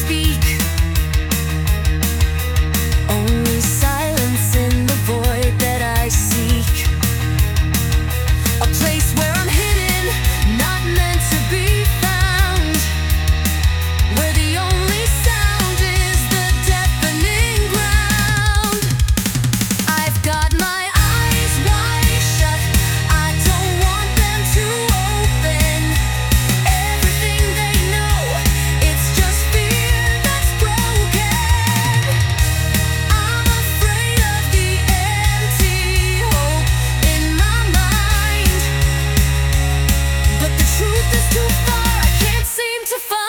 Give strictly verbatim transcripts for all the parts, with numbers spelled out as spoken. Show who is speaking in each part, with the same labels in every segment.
Speaker 1: speak. Only silence in the void that I seek. A place where I'm hidden, not meant to be found. Where the only sound is the deafening ground. I've got my eyes wide shut, I don't want them to open. Everything they know, it's just fear that's broken. I'm afraid of the empty hope in my mind, but the truth is too far, I can't seem to find.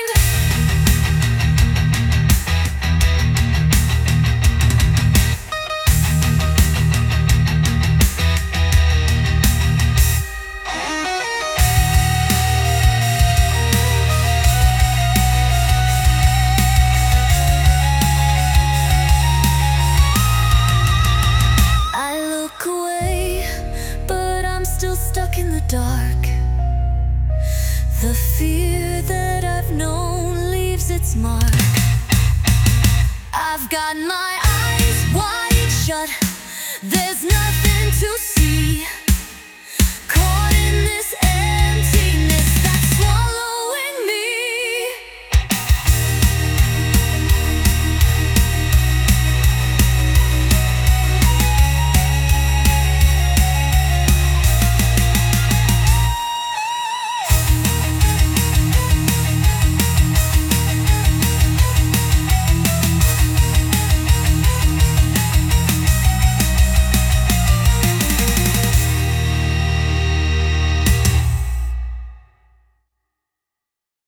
Speaker 1: I look away, but I'm still stuck in the dark. The fear that I've known leaves its mark. I've got my eyes wide shut,